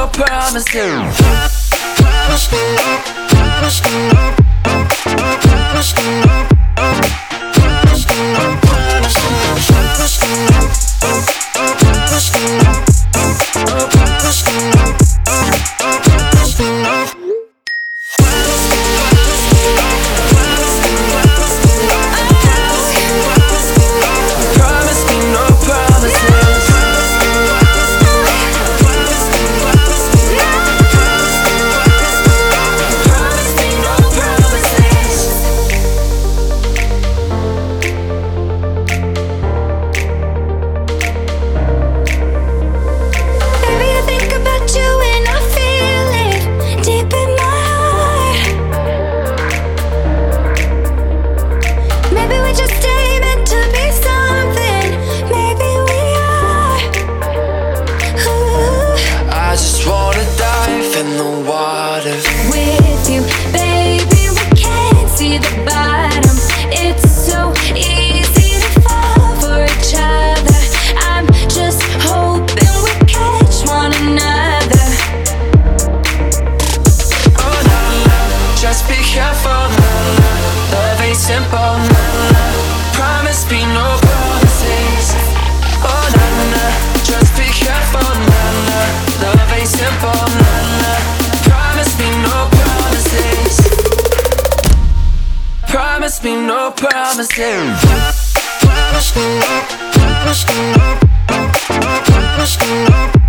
no promises. With you, baby, we can't see the bottom. It's so easy to fall for each other. I'm just hoping we catch one another. Oh la la, just be careful. Love ain't simple. Promise me no promises. Oh la la, just be careful. Love ain't simple. Promise me no promises. Promise me no promises. Promise me no. Promise me no. Promise me no.